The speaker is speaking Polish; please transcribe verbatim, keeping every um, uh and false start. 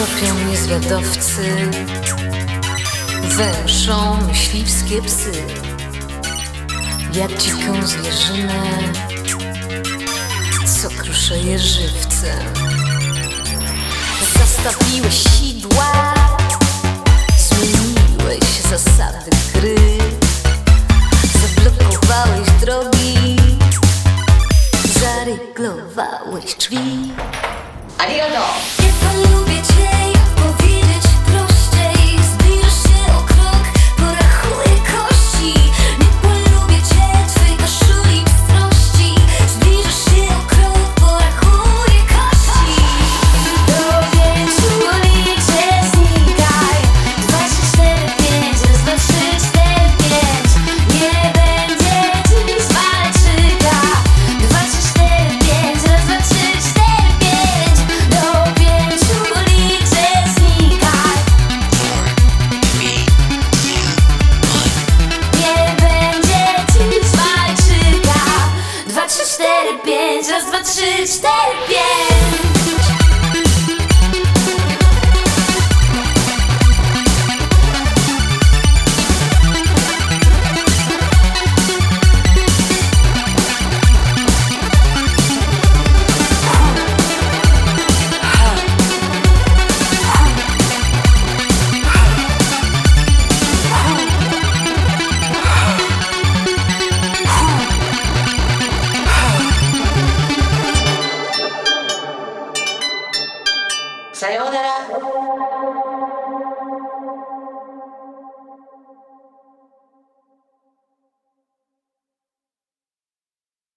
Tropią mnie zwiadowcy, węszą myśliwskie psy. Jak dziką zwierzynę, co kruszeje żywcem. Zastawiłeś sidła, zmieniłeś zasady gry, zablokowałeś drogi, zaryglowałeś drzwi. Arigato! Nie polubię cię, jak powiedzieć prościej. Zbliżasz się o krok, porachuję kości. Nie polubię cię, twej koszuli pstrości. Zbliżasz się o krok, porachuję kości. Do pięciu liczę, znikaj. Dwa, trzy, cztery, pięć, raz, dwa, trzy, cztery, pięć. Nie będzie dziś walczyka. Dwa, trzy, cztery, pięć, raz, dwa, trzy, cztery, pięć. Do pięciu liczę, znikaj. Nie będzie dziś walczyka. Dwa, trzy, cztery, pięć, raz, dwa, trzy, cztery, pięć. Sayonara!